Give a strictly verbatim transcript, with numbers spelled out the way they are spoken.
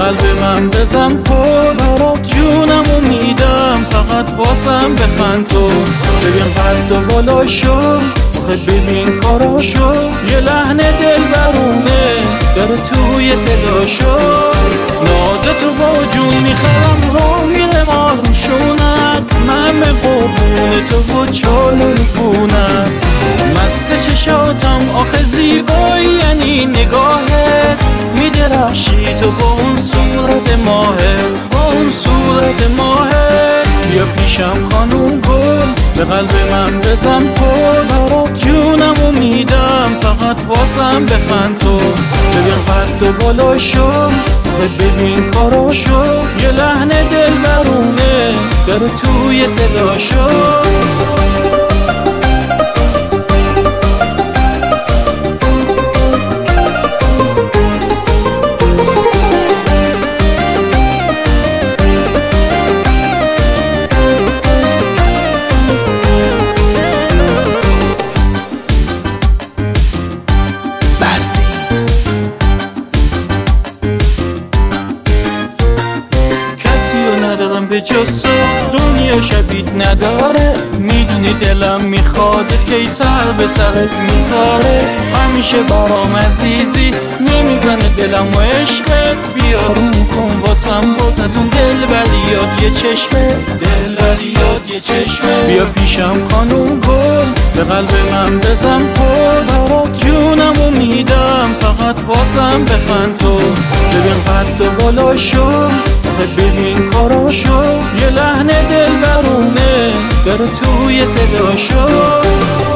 قلب من بزن پر برات جونمو میدم فقط واسم بخند تو. ببین قد و بالاشو آخه ببین کاراشو یه لحن دل برونه داره توی صداشو. نازتو با جون میخرم رو میره ماروشونت من به قربون تو و چالو بونت. مست چشاتم آخه زیبایی یعنی نگاهت میدرخشی تو با اون صورت ماهت با اون صورت ماهت. بیا پیشم خانوم گل به قلب من بزن پر برات جونمو میدم فقط واسم بخند تو. ببین قد و بالاشو آخه ببین کاراشو یه لحن دل برونه داره توی صداشو. ندارم به جز دنیا شبیت نداره. میدونی دلم میخوادت که سر به سرت میذاره. همیشه برام عزیزی نمیزنه دلم و عشقت. بیا رو کن واسم باز از اون دل بلیاد یه چشمه دل بلیاد یه چشمه. بیا پیشم خانوم گل به قلب من بزن پر برات جونمو میدم فقط واسم بخند تو. ببین قد و بالاشو آخه ببین کاراشو یه لحن دل برونه داره توی صداشو.